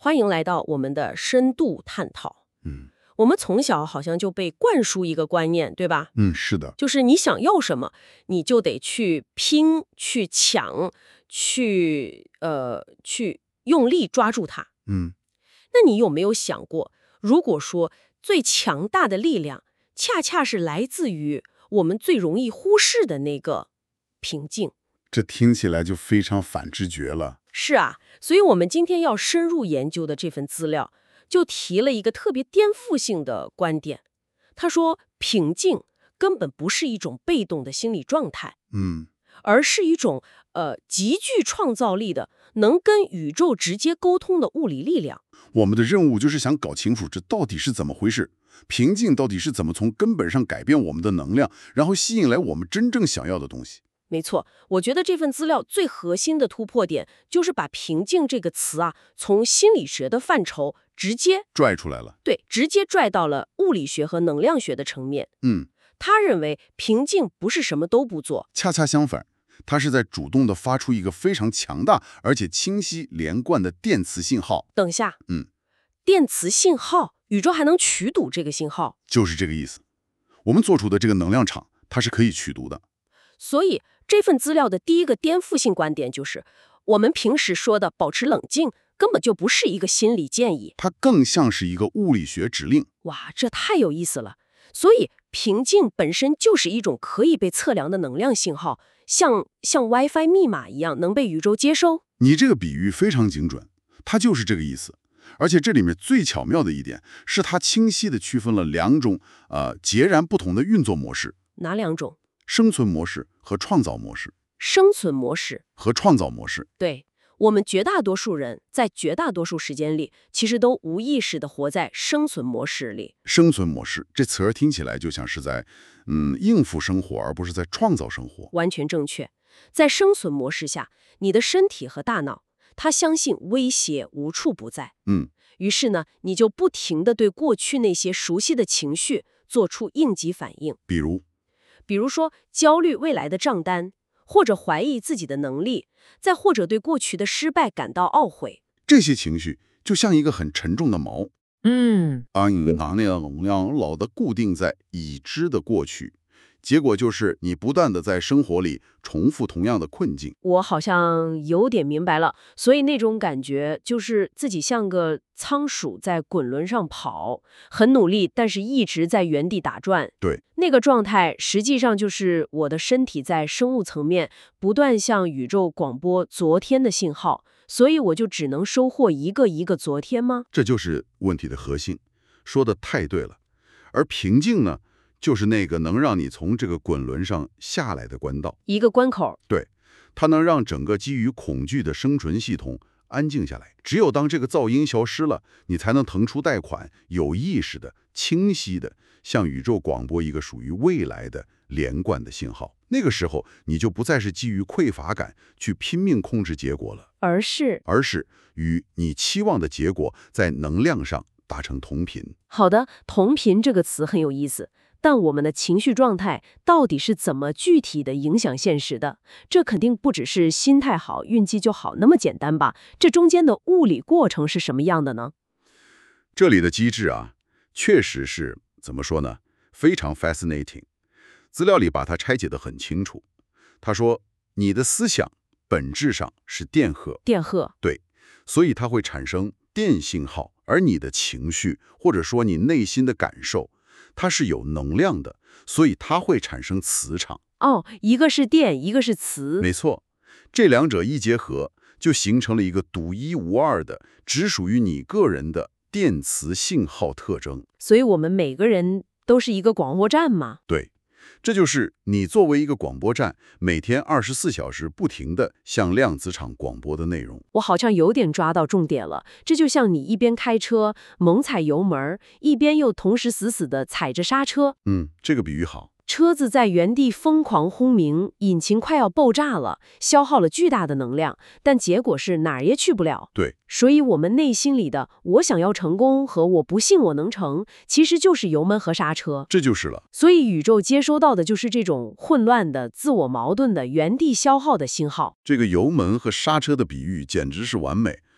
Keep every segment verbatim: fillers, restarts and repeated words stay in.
欢迎来到我们的深度探讨。 嗯我们从小好像就被灌输一个观念，对吧？ 嗯，是的， 就是你想要什么，你就得去拼、去抢、去呃去用力抓住它。 嗯， 那你有没有想过，如果说最强大的力量，恰恰是来自于我们最容易忽视的那个平静？ 这听起来就非常反直觉了。 是啊，所以我们今天要深入研究的这份资料，就提了一个特别颠覆性的观点。他说，平静根本不是一种被动的心理状态， 嗯， 而是一种呃极具创造力的、能跟宇宙直接沟通的物理力量。 我们的任务就是想搞清楚这到底是怎么回事，平静到底是怎么从根本上改变我们的能量，然后吸引来我们真正想要的东西。 没错，我觉得这份资料最核心的突破点，就是把平静这个词啊，从心理学的范畴直接拽出来了。 对直接拽到了物理学和能量学的层面。 嗯， 他认为平静不是什么都不做， 恰恰相反，它是在主动的发出一个非常强大而且清晰连贯的电磁信号。 等下， 嗯， 电磁信号，宇宙还能取读这个信号， 就是这个意思。我们做出的这个能量场，它是可以取读的。 所以这份资料的第一个颠覆性观点就是，我们平时说的保持冷静，根本就不是一个心理建议， 它更像是一个物理学指令。 哇，这太有意思了。所以平静本身就是一种可以被测量的能量信号，像像 WiFi 密码一样能被宇宙接收。 你这个比喻非常精准，它就是这个意思。而且这里面最巧妙的一点是，它清晰地区分了两种呃截然不同的运作模式： 哪两种？ 生存模式和创造模式。 生存模式和创造模式。 对，我们绝大多数人在绝大多数时间里，其实都无意识地活在生存模式里。 生存模式这词儿听起来就像是在嗯应付生活，而不是在创造生活。 完全正确。在生存模式下，你的身体和大脑，它相信威胁无处不在。 嗯， 于是呢，你就不停地对过去那些熟悉的情绪做出应急反应， 比如比如说焦虑未来的账单，或者怀疑自己的能力，再或者对过去的失败感到懊悔。 这些情绪就像一个很沉重的锚， 嗯， 把你的能量老的固定在已知的过去，结果就是你不断的在生活里重复同样的困境。 我好像有点明白了。所以那种感觉就是自己像个仓鼠在滚轮上跑，很努力，但是一直在原地打转。 对， 那个状态实际上就是我的身体在生物层面不断向宇宙广播昨天的信号，所以我就只能收获一个一个昨天吗？ 这就是问题的核心，说的太对了。而平静呢，就是那个能让你从这个滚轮上下来的关道。 一个关口。 对，它能让整个基于恐惧的生存系统安静下来。只有当这个噪音消失了，你才能腾出贷款，有意识的、清晰的向宇宙广播一个属于未来的连贯的信号。那个时候，你就不再是基于匮乏感去拼命控制结果了， 而是而是与你期望的结果在能量上达成同频。 好的，同频这个词很有意思。但我们的情绪状态到底是怎么具体的影响现实的？这肯定不只是心态好、运气就好那么简单吧？这中间的物理过程是什么样的呢？ 这里的机制啊，确实是怎么说呢？非常 fascinating。资料里把它拆解得很清楚。他说，你的思想本质上是电荷， 电荷， 对，所以它会产生电信号，而你的情绪或者说你内心的感受，它是有能量的，所以它会产生磁场。 哦，一个是电，一个是磁。 没错，这两者一结合，就形成了一个独一无二的、只属于你个人的电磁信号特征。 所以我们每个人都是一个广播站嘛。 对，这就是你作为一个广播站，每天二十四小时不停地向量子场广播的内容。 我好像有点抓到重点了。这就像你一边开车猛踩油门，一边又同时死死地踩着刹车。 嗯，这个比喻好。 车子在原地疯狂轰鸣，引擎快要爆炸了，消耗了巨大的能量，但结果是哪儿也去不了。 对， 所以我们内心里的我想要成功和我不信我能成，其实就是油门和刹车。 这就是了。 所以宇宙接收到的就是这种混乱的、自我矛盾的、原地消耗的信号。 这个油门和刹车的比喻简直是完美。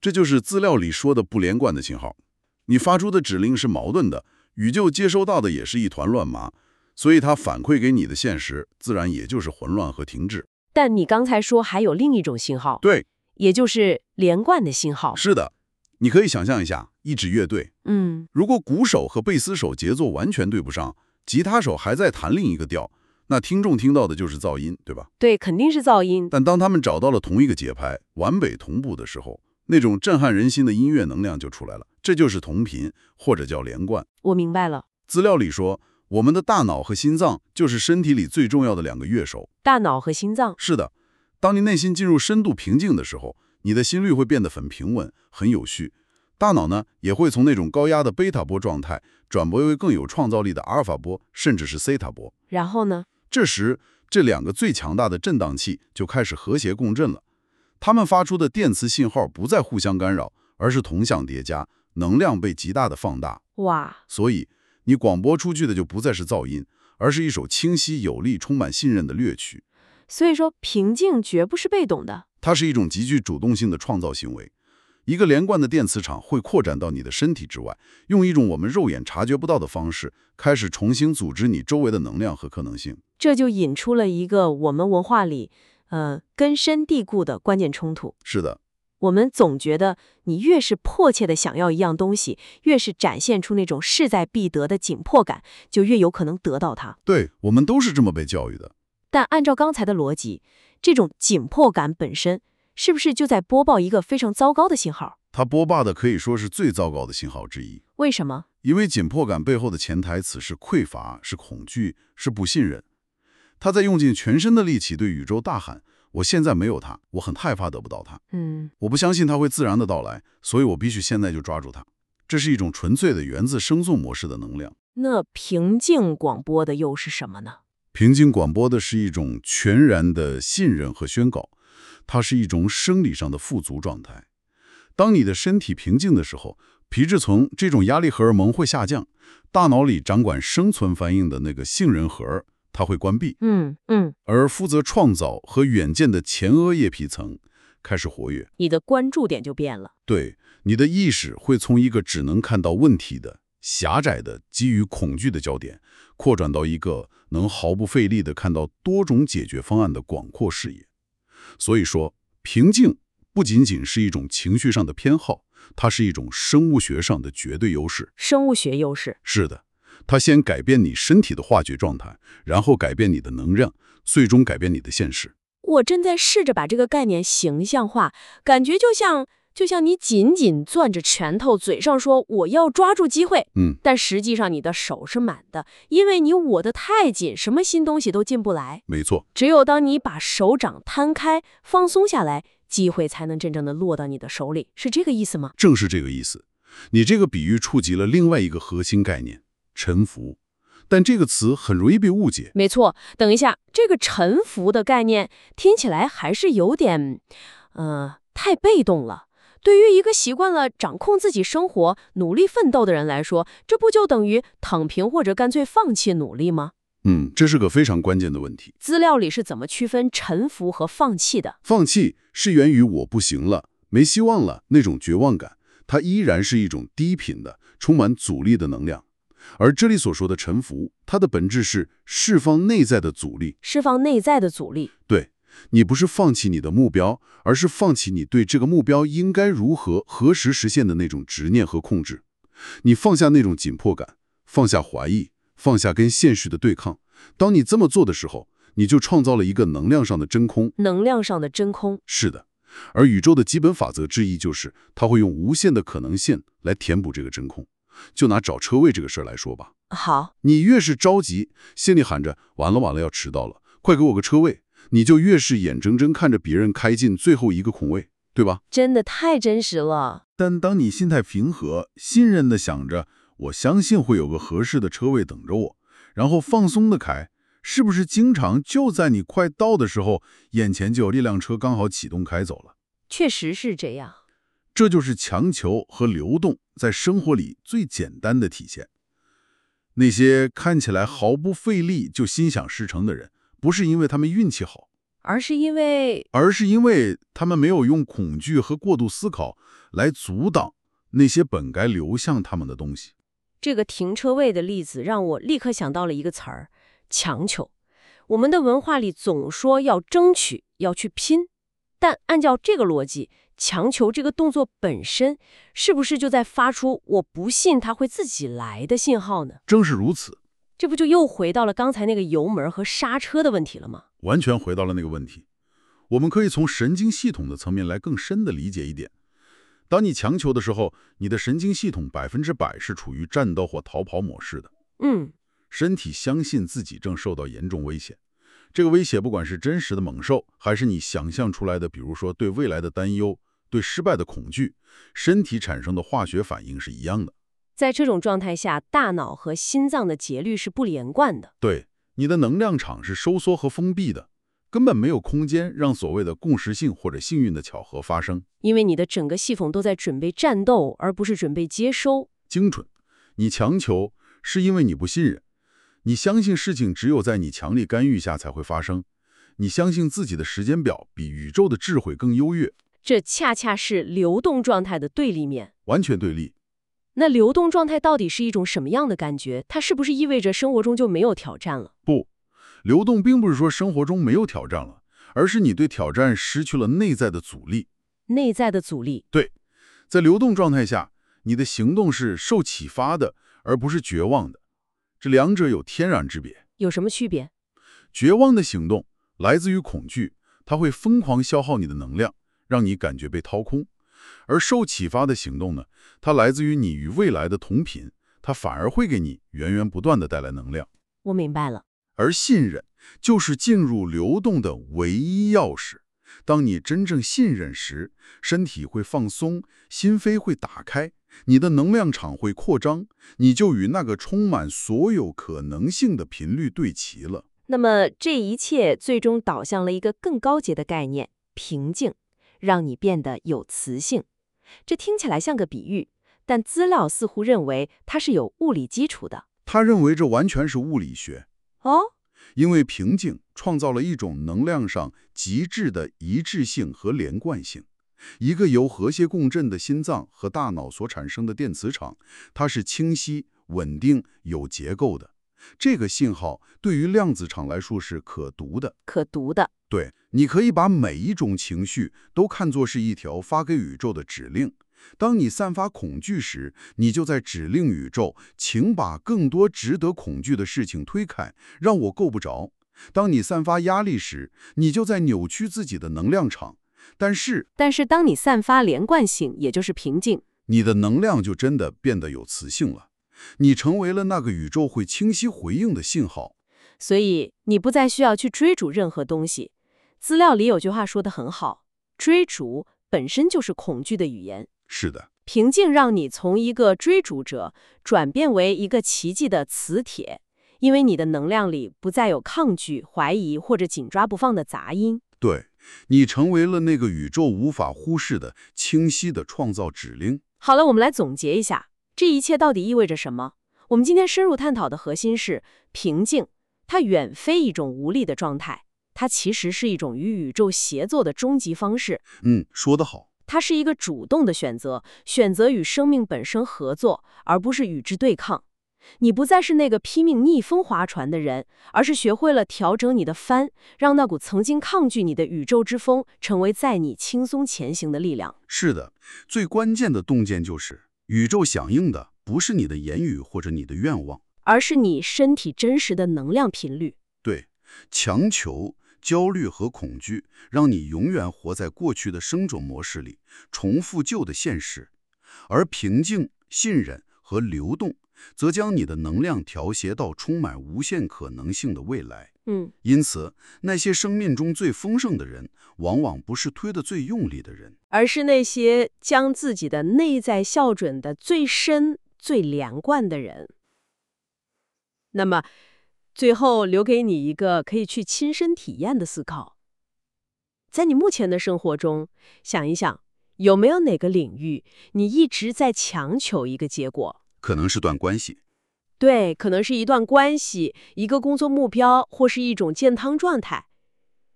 这就是资料里说的不连贯的信号。你发出的指令是矛盾的，宇宙接收到的也是一团乱麻，所以它反馈给你的现实，自然也就是混乱和停滞。 但你刚才说还有另一种信号， 对， 也就是连贯的信号。 是的，你可以想象一下，一支乐队， 嗯， 如果鼓手和贝斯手节奏完全对不上，吉他手还在弹另一个调，那听众听到的就是噪音，对吧？ 对，肯定是噪音。 但当他们找到了同一个节拍，完美同步的时候，那种震撼人心的音乐能量就出来了，这就是同频，或者叫连贯。 我明白了。 资料里说，我们的大脑和心脏就是身体里最重要的两个乐手。 大脑和心脏。 是的，当你内心进入深度平静的时候，你的心率会变得很平稳、很有序。大脑呢，也会从那种高压的贝塔波状态转播为更有创造力的阿尔法波，甚至是西塔波。 然后呢？ 这时，这两个最强大的振荡器就开始和谐共振了。它们发出的电磁信号不再互相干扰，而是同向叠加，能量被极大的放大。 哇！ 所以，你广播出去的就不再是噪音，而是一首清晰有力、充满信任的乐曲。 所以说，平静绝不是被动的， 它是一种极具主动性的创造行为。一个连贯的电磁场会扩展到你的身体之外，用一种我们肉眼察觉不到的方式，开始重新组织你周围的能量和可能性。 这就引出了一个我们文化里，呃，根深蒂固的关键冲突。 是的， 我们总觉得，你越是迫切的想要一样东西，越是展现出那种势在必得的紧迫感，就越有可能得到它。 对，我们都是这么被教育的。 但按照刚才的逻辑，这种紧迫感本身，是不是就在播报一个非常糟糕的信号？ 它播报的可以说是最糟糕的信号之一。 为什么？ 因为紧迫感背后的潜台词是匮乏，是恐惧，是不信任。他在用尽全身的力气对宇宙大喊：我现在没有它，我很害怕得不到它。 嗯， 我不相信它会自然的到来，所以我必须现在就抓住它。这是一种纯粹的源自声颂模式的能量。 那平静广播的又是什么呢？ 平静广播的是一种全然的信任和宣告，它是一种生理上的富足状态。当你的身体平静的时候，皮质层这种压力荷尔蒙会下降，大脑里掌管生存反应的那个杏仁核它会关闭， 嗯嗯， 而负责创造和远见的前额叶皮层开始活跃。 你的关注点就变了。 对，你的意识会从一个只能看到问题的狭窄的基于恐惧的焦点，扩展到一个能毫不费力地看到多种解决方案的广阔视野。所以说，平静不仅仅是一种情绪上的偏好，它是一种生物学上的绝对优势。 生物学优势。 是的，它先改变你身体的化学状态，然后改变你的能量，最终改变你的现实。 我正在试着把这个概念形象化，感觉就像就像你紧紧攥着拳头，嘴上说我要抓住机会， 嗯， 但实际上你的手是满的，因为你握得太紧，什么新东西都进不来。 没错， 只有当你把手掌摊开，放松下来，机会才能真正的落到你的手里，是这个意思吗？ 正是这个意思。你这个比喻触及了另外一个核心概念——臣服。但这个词很容易被误解。 没错，等一下，这个臣服的概念听起来还是有点，呃，太被动了。对于一个习惯了掌控自己生活、努力奋斗的人来说，这不就等于躺平或者干脆放弃努力吗？ 嗯，这是个非常关键的问题。 资料里是怎么区分臣服和放弃的？ 放弃是源于我不行了、没希望了那种绝望感，它依然是一种低频的、充满阻力的能量。而这里所说的臣服，它的本质是释放内在的阻力。 释放内在的阻力。 对，你不是放弃你的目标，而是放弃你对这个目标应该如何、何时实现的那种执念和控制。你放下那种紧迫感，放下怀疑，放下跟现实的对抗。当你这么做的时候，你就创造了一个能量上的真空。 能量上的真空。 是的，而宇宙的基本法则之一就是，它会用无限的可能性来填补这个真空。就拿找车位这个事儿来说吧， 好， 你越是着急，心里喊着完了完了要迟到了，快给我个车位，你就越是眼睁睁看着别人开进最后一个空位，对吧？ 真的太真实了。 但当你心态平和，信任的想着我相信会有个合适的车位等着我，然后放松的开，是不是经常就在你快到的时候，眼前就有一辆车刚好启动开走了？ 确实是这样。 这就是强求和流动在生活里最简单的体现。那些看起来毫不费力就心想事成的人，不是因为他们运气好， 而是因为而是因为他们没有用恐惧和过度思考来阻挡那些本该流向他们的东西。 这个停车位的例子让我立刻想到了一个词儿：强求。我们的文化里总说要争取，要去拼，但按照这个逻辑，强求这个动作本身，是不是就在发出我不信它会自己来的信号呢？ 正是如此， 这不就又回到了刚才那个油门和刹车的问题了吗？ 完全回到了那个问题。我们可以从神经系统的层面来更深的理解一点。当你强求的时候，你的神经系统百分之百是处于战斗或逃跑模式的。 嗯， 身体相信自己正受到严重危险。这个威胁不管是真实的猛兽，还是你想象出来的，比如说对未来的担忧、对失败的恐惧，身体产生的化学反应是一样的。 在这种状态下，大脑和心脏的节律是不连贯的。 对，你的能量场是收缩和封闭的，根本没有空间让所谓的共识性或者幸运的巧合发生。 因为你的整个系统都在准备战斗，而不是准备接收。 精准。你强求是因为你不信任，你相信事情只有在你强力干预下才会发生，你相信自己的时间表比宇宙的智慧更优越。 这恰恰是流动状态的对立面。 完全对立。 那流动状态到底是一种什么样的感觉？它是不是意味着生活中就没有挑战了？ 不，流动并不是说生活中没有挑战了，而是你对挑战失去了内在的阻力。 内在的阻力。 对，在流动状态下，你的行动是受启发的，而不是绝望的。这两者有天壤之别。 有什么区别？ 绝望的行动来自于恐惧，它会疯狂消耗你的能量，让你感觉被掏空。而受启发的行动呢，它来自于你与未来的同频，它反而会给你源源不断的带来能量。 我明白了。 而信任就是进入流动的唯一钥匙。当你真正信任时，身体会放松，心扉会打开，你的能量场会扩张，你就与那个充满所有可能性的频率对齐了。 那么这一切最终导向了一个更高级的概念——平静，让你变得有磁性。这听起来像个比喻，但资料似乎认为它是有物理基础的。 他认为这完全是物理学。 哦， 因为平静创造了一种能量上极致的一致性和连贯性。一个由和谐共振的心脏和大脑所产生的电磁场，它是清晰、稳定、有结构的。这个信号对于量子场来说是可读的。 可读的。 对，你可以把每一种情绪都看作是一条发给宇宙的指令。当你散发恐惧时，你就在指令宇宙，请把更多值得恐惧的事情推开，让我够不着。当你散发压力时，你就在扭曲自己的能量场。但是， 但是当你散发连贯性，也就是平静， 你的能量就真的变得有磁性了。你成为了那个宇宙会清晰回应的信号。 所以你不再需要去追逐任何东西。资料里有句话说得很好，追逐本身就是恐惧的语言。 是的， 平静让你从一个追逐者转变为一个奇迹的磁铁，因为你的能量里不再有抗拒、怀疑或者紧抓不放的杂音。 对，你成为了那个宇宙无法忽视的清晰的创造指令。 好了，我们来总结一下，这一切到底意味着什么？我们今天深入探讨的核心是平静，它远非一种无力的状态，它其实是一种与宇宙协作的终极方式。 嗯，说得好。 它是一个主动的选择，选择与生命本身合作，而不是与之对抗。你不再是那个拼命逆风划船的人，而是学会了调整你的帆，让那股曾经抗拒你的宇宙之风，成为载你轻松前行的力量。 是的，最关键的洞见就是，宇宙响应的不是你的言语或者你的愿望， 而是你身体真实的能量频率。 对，强求、焦虑和恐惧，让你永远活在过去的生种模式里，重复旧的现实；而平静、信任和流动，则将你的能量调谐到充满无限可能性的未来。 嗯， 因此，那些生命中最丰盛的人，往往不是推得最用力的人， 而是那些将自己的内在校准的最深、最连贯的人。那么，最后留给你一个可以去亲身体验的思考。在你目前的生活中，想一想，有没有哪个领域你一直在强求一个结果？ 可能是段关系， 对，可能是一段关系、一个工作目标，或是一种健康状态。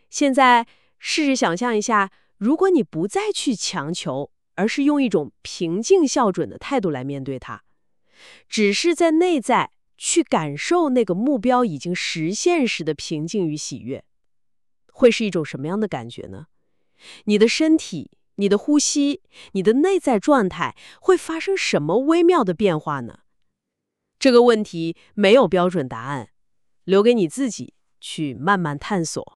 现在试着想象一下，如果你不再去强求，而是用一种平静校准的态度来面对它，只是在内在去感受那个目标已经实现时的平静与喜悦，会是一种什么样的感觉呢？你的身体、你的呼吸、你的内在状态会发生什么微妙的变化呢？这个问题没有标准答案，留给你自己去慢慢探索。